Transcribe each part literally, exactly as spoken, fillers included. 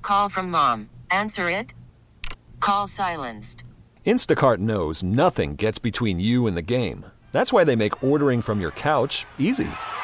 Call from mom. Answer it. Call silenced. Instacart knows nothing gets between you and the game. That's why they make ordering from your couch easy.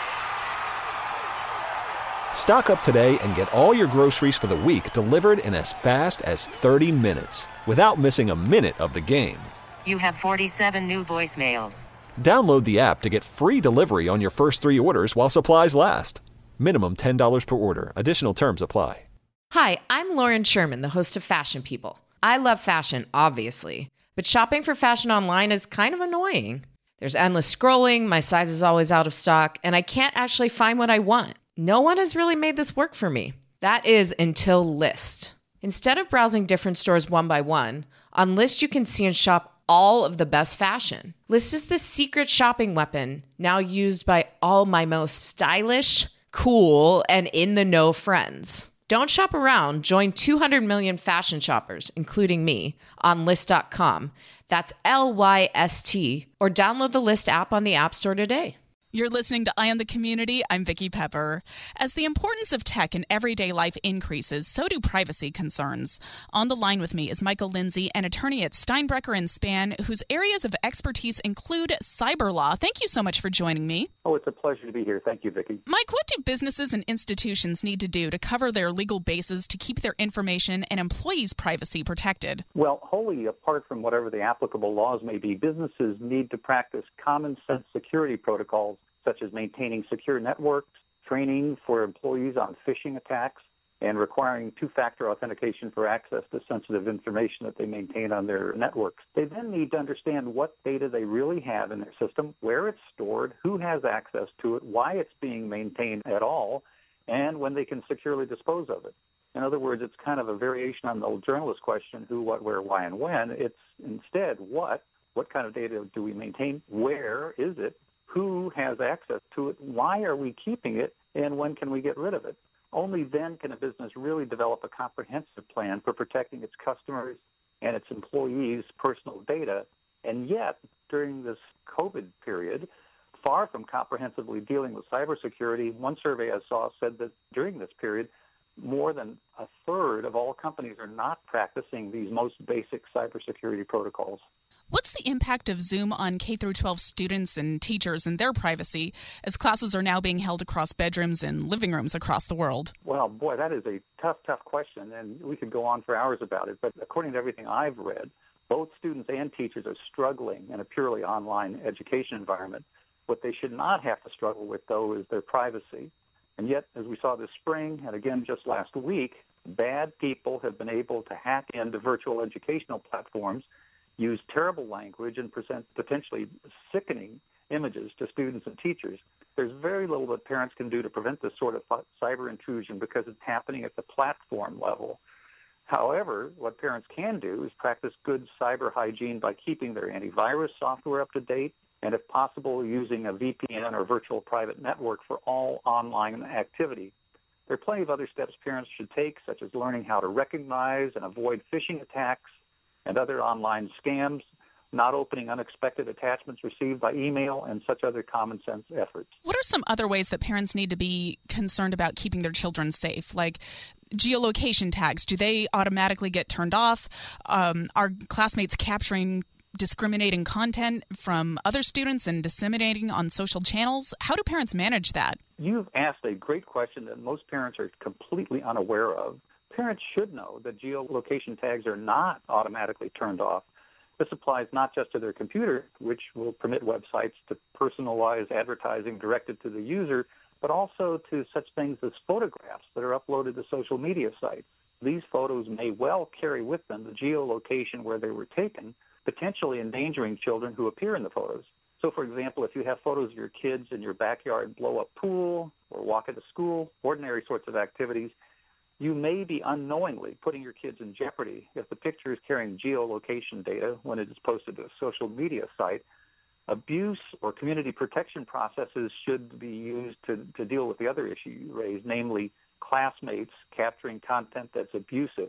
Stock up today and get all your groceries for the week delivered in as fast as thirty minutes without missing a minute of the game. You have forty-seven new voicemails. Download the app to get free delivery on your first three orders while supplies last. Minimum ten dollars per order. Additional terms apply. Hi, I'm Lauren Sherman, the host of Fashion People. I love fashion, obviously, but shopping for fashion online is kind of annoying. There's endless scrolling, my size is always out of stock, and I can't actually find what I want. No one has really made this work for me. That is until Lyst. Instead of browsing different stores one by one, on Lyst you can see and shop all of the best fashion. Lyst is the secret shopping weapon now used by all my most stylish, cool, and in-the-know friends. Don't shop around. Join two hundred million fashion shoppers, including me, on Lyst dot com. That's L Y S T, or download the Lyst app on the App Store today. You're listening to Eye on the Community. I'm Vicki Pepper. As the importance of tech in everyday life increases, so do privacy concerns. On the line with me is Michael Lindsay, an attorney at Steinbrecher and Spann, whose areas of expertise include cyber law. Thank you so much for joining me. Oh, it's a pleasure to be here. Thank you, Vicki. Mike, what do businesses and institutions need to do to cover their legal bases to keep their information and employees' privacy protected? Well, wholly apart from whatever the applicable laws may be, businesses need to practice common sense security protocols, such as maintaining secure networks, training for employees on phishing attacks, and requiring two-factor authentication for access to sensitive information that they maintain on their networks. They then need to understand what data they really have in their system, where it's stored, who has access to it, why it's being maintained at all, and when they can securely dispose of it. In other words, it's kind of a variation on the old journalist question, who, what, where, why, and when. It's instead what, what kind of data do we maintain, where is it, who has access to it, why are we keeping it, and when can we get rid of it? Only then can a business really develop a comprehensive plan for protecting its customers and its employees' personal data. And yet, during this COVID period, far from comprehensively dealing with cybersecurity, one survey I saw said that during this period, more than a third of all companies are not practicing these most basic cybersecurity protocols. What's the impact of Zoom on K through twelve students and teachers and their privacy as classes are now being held across bedrooms and living rooms across the world? Well, boy, that is a tough, tough question, and we could go on for hours about it. But according to everything I've read, both students and teachers are struggling in a purely online education environment. What they should not have to struggle with, though, is their privacy. And yet, as we saw this spring, and again just last week, bad people have been able to hack into virtual educational platforms, use terrible language, and present potentially sickening images to students and teachers. There's very little that parents can do to prevent this sort of cyber intrusion because it's happening at the platform level. However, what parents can do is practice good cyber hygiene by keeping their antivirus software up to date, and if possible, using a V P N or virtual private network for all online activity. There are plenty of other steps parents should take, such as learning how to recognize and avoid phishing attacks and other online scams, not opening unexpected attachments received by email, and such other common sense efforts. What are some other ways that parents need to be concerned about keeping their children safe? Like geolocation tags, do they automatically get turned off? Um, are classmates capturing discriminating content from other students and disseminating on social channels? How do parents manage that? You've asked a great question that most parents are completely unaware of. Parents should know that geolocation tags are not automatically turned off. This applies not just to their computer, which will permit websites to personalize advertising directed to the user, but also to such things as photographs that are uploaded to social media sites. These photos may well carry with them the geolocation where they were taken, potentially endangering children who appear in the photos. So, for example, if you have photos of your kids in your backyard blow-up pool or walk into school, ordinary sorts of activities, you may be unknowingly putting your kids in jeopardy if the picture is carrying geolocation data when it is posted to a social media site. Abuse or community protection processes should be used to, to deal with the other issue you raised, namely classmates capturing content that's abusive.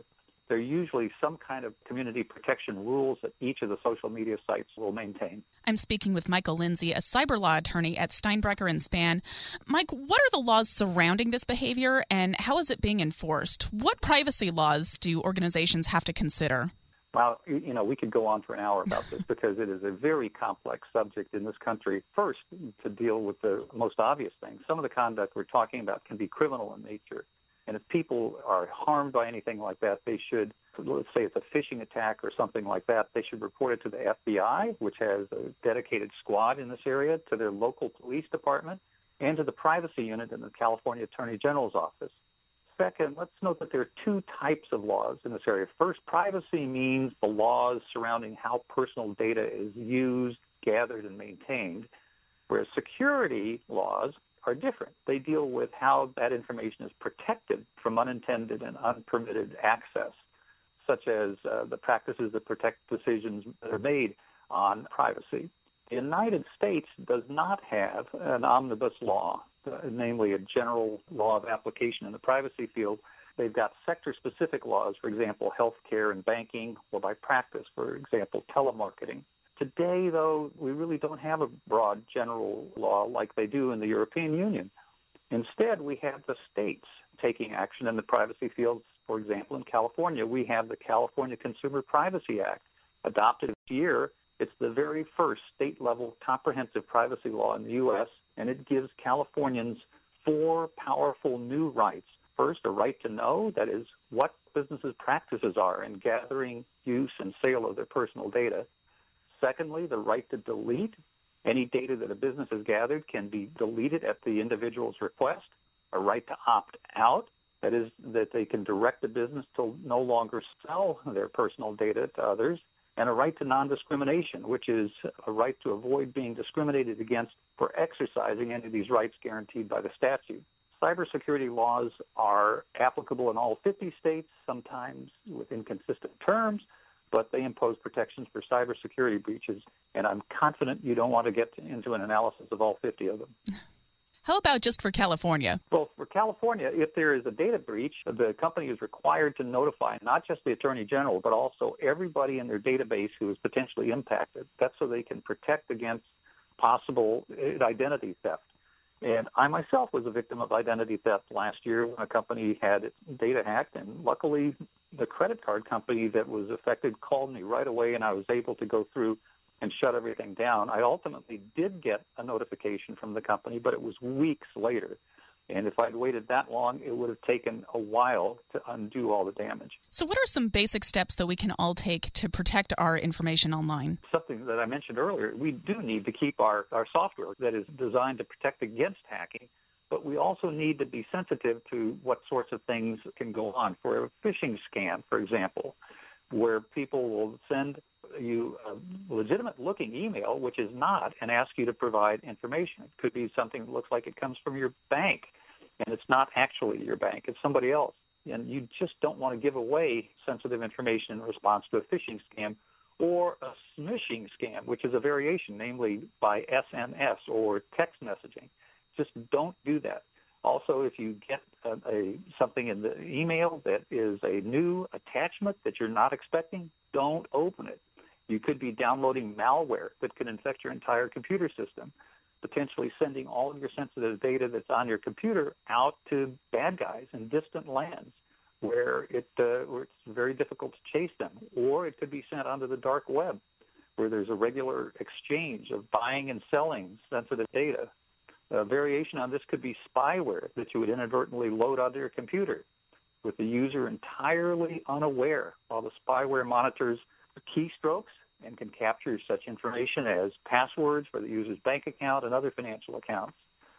There are usually some kind of community protection rules that each of the social media sites will maintain. I'm speaking with Michael Lindsay, a cyber law attorney at Steinbrecher and Spann. Mike, what are the laws surrounding this behavior, and how is it being enforced? What privacy laws do organizations have to consider? Well, you know, we could go on for an hour about this because it is a very complex subject in this country. First, to deal with the most obvious thing, some of the conduct we're talking about can be criminal in nature. And if people are harmed by anything like that, they should, let's say it's a phishing attack or something like that, they should report it to the F B I, which has a dedicated squad in this area, to their local police department, and to the privacy unit in the California Attorney General's office. Second, let's note that there are two types of laws in this area. First, privacy means the laws surrounding how personal data is used, gathered, and maintained, whereas security laws are different. They deal with how that information is protected from unintended and unpermitted access, such as uh, the practices that protect decisions that are made on privacy. The United States does not have an omnibus law, uh, namely a general law of application in the privacy field. They've got sector-specific laws, for example, healthcare and banking, or by practice, for example, telemarketing. Today, though, we really don't have a broad general law like they do in the European Union. Instead, we have the states taking action in the privacy fields. For example, in California, we have the California Consumer Privacy Act, adopted this year. It's the very first state-level comprehensive privacy law in the U S, and it gives Californians four powerful new rights. First, a right to know, that is, what businesses' practices are in gathering, use, and sale of their personal data. Secondly, the right to delete. Any data that a business has gathered can be deleted at the individual's request. A right to opt out, that is, that they can direct the business to no longer sell their personal data to others. And a right to non-discrimination, which is a right to avoid being discriminated against for exercising any of these rights guaranteed by the statute. Cybersecurity laws are applicable in all fifty states, sometimes with inconsistent terms, but they impose protections for cybersecurity breaches, and I'm confident you don't want to get into an analysis of all fifty of them. How about just for California? Well, for California, if there is a data breach, the company is required to notify not just the Attorney General, but also everybody in their database who is potentially impacted. That's so they can protect against possible identity theft. And I myself was a victim of identity theft last year when a company had its data hacked, and luckily the credit card company that was affected called me right away, and I was able to go through and shut everything down. I ultimately did get a notification from the company, but it was weeks later. And if I'd waited that long, it would have taken a while to undo all the damage. So what are some basic steps that we can all take to protect our information online? Something that I mentioned earlier, we do need to keep our, our software that is designed to protect against hacking, but we also need to be sensitive to what sorts of things can go on. For a phishing scam, for example, where people will send you a legitimate-looking email, which is not, and ask you to provide information. It could be something that looks like it comes from your bank, and it's not actually your bank. It's somebody else. And you just don't want to give away sensitive information in response to a phishing scam, or a smishing scam, which is a variation, namely by S M S or text messaging. Just don't do that. Also, if you get a, a something in the email that is a new attachment that you're not expecting, don't open it. You could be downloading malware that could infect your entire computer system, potentially sending all of your sensitive data that's on your computer out to bad guys in distant lands where, it, uh, where it's very difficult to chase them. Or it could be sent onto the dark web where there's a regular exchange of buying and selling sensitive data. A variation on this could be spyware that you would inadvertently load onto your computer with the user entirely unaware, while the spyware monitors keystrokes and can capture such information as passwords for the user's bank account and other financial accounts.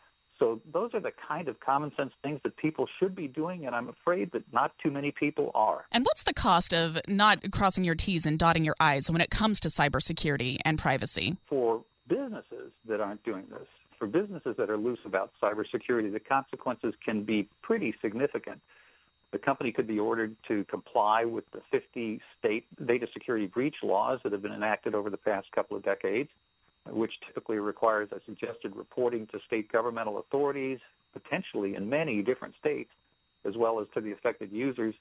So those are the kind of common sense things that people should be doing, and I'm afraid that not too many people are. And what's the cost of not crossing your T's and dotting your I's when it comes to cybersecurity and privacy? For businesses that aren't doing this, for businesses that are loose about cybersecurity, the consequences can be pretty significant. The company could be ordered to comply with the fifty state data security breach laws that have been enacted over the past couple of decades, which typically requires, as suggested, reporting to state governmental authorities, potentially in many different states, as well as to the affected users.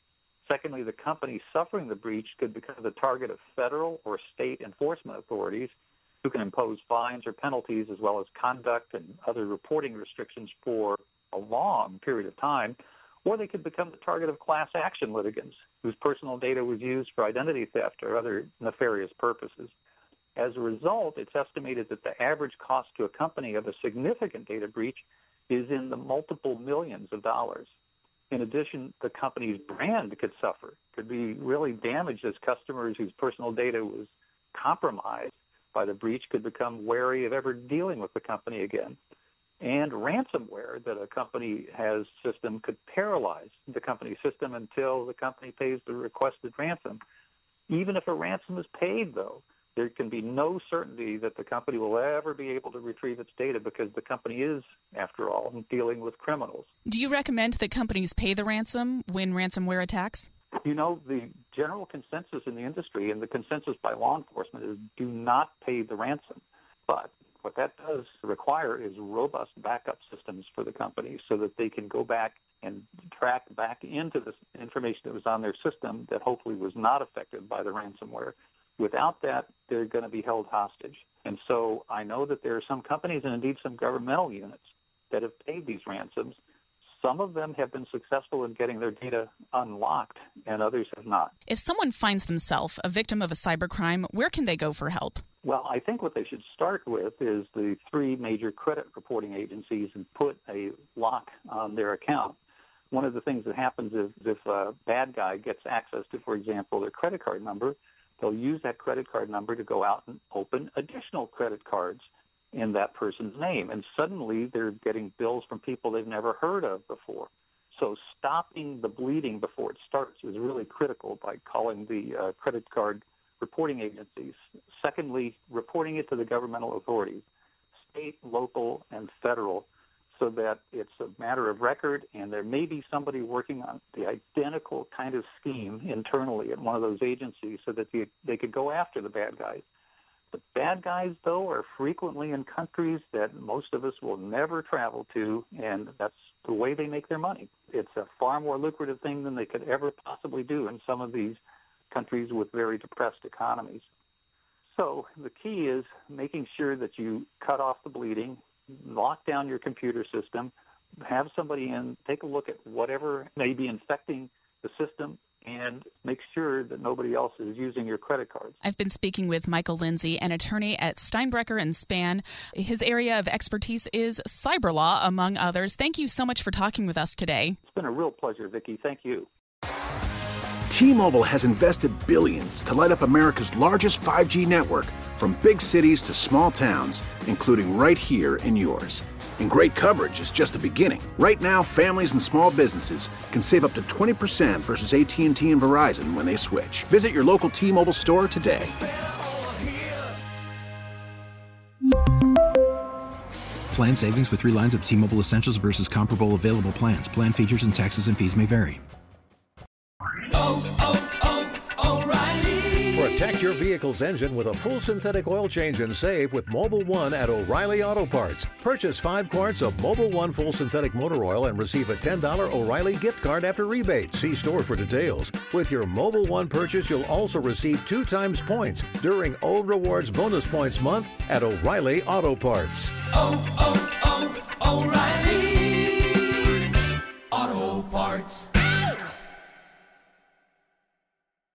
Secondly, the company suffering the breach could become the target of federal or state enforcement authorities who can impose fines or penalties as well as conduct and other reporting restrictions for a long period of time. Or they could become the target of class action litigants whose personal data was used for identity theft or other nefarious purposes. As a result, it's estimated that the average cost to a company of a significant data breach is in the multiple millions of dollars. In addition, the company's brand could suffer, could be really damaged as customers whose personal data was compromised by the breach could become wary of ever dealing with the company again. And ransomware that a company has system could paralyze the company's system until the company pays the requested ransom. Even if a ransom is paid, though, there can be no certainty that the company will ever be able to retrieve its data because the company is, after all, dealing with criminals. Do you recommend that companies pay the ransom when ransomware attacks? You know, the general consensus in the industry and the consensus by law enforcement is do not pay the ransom. But what that does require is robust backup systems for the company so that they can go back and track back into the information that was on their system that hopefully was not affected by the ransomware. Without that, they're going to be held hostage. And so I know that there are some companies and indeed some governmental units that have paid these ransoms. Some of them have been successful in getting their data unlocked, and others have not. If someone finds themselves a victim of a cybercrime, where can they go for help? Well, I think what they should start with is the three major credit reporting agencies and put a lock on their account. One of the things that happens is if a bad guy gets access to, for example, their credit card number, they'll use that credit card number to go out and open additional credit cards in that person's name. And suddenly they're getting bills from people they've never heard of before. So stopping the bleeding before it starts is really critical by calling the uh, credit card reporting agencies. Secondly, reporting it to the governmental authorities, state, local, and federal, so that it's a matter of record, and there may be somebody working on the identical kind of scheme internally at one of those agencies so that they, they could go after the bad guys. The bad guys, though, are frequently in countries that most of us will never travel to, and that's the way they make their money. It's a far more lucrative thing than they could ever possibly do in some of these countries with very depressed economies. So the key is making sure that you cut off the bleeding, lock down your computer system, have somebody in, take a look at whatever may be infecting the system, and make sure that nobody else is using your credit cards. I've been speaking with Michael Lindsay, an attorney at Steinbrecher and Spann. His area of expertise is cyber law, among others. Thank you so much for talking with us today. It's been a real pleasure, Vicki. Thank you. T-Mobile has invested billions to light up America's largest five G network, from big cities to small towns, including right here in yours. And great coverage is just the beginning. Right now, families and small businesses can save up to twenty percent versus A T and T and Verizon when they switch. Visit your local T-Mobile store today. Plan savings with three lines of T-Mobile Essentials versus comparable available plans. Plan features and taxes and fees may vary. Protect your vehicle's engine with a full synthetic oil change and save with Mobil one at O'Reilly Auto Parts. Purchase five quarts of Mobil one full synthetic motor oil and receive a ten dollars O'Reilly gift card after rebate. See store for details. With your Mobil one purchase, you'll also receive two times points during O Rewards Bonus Points Month at O'Reilly Auto Parts. Oh, oh, oh, O'Reilly Auto Parts.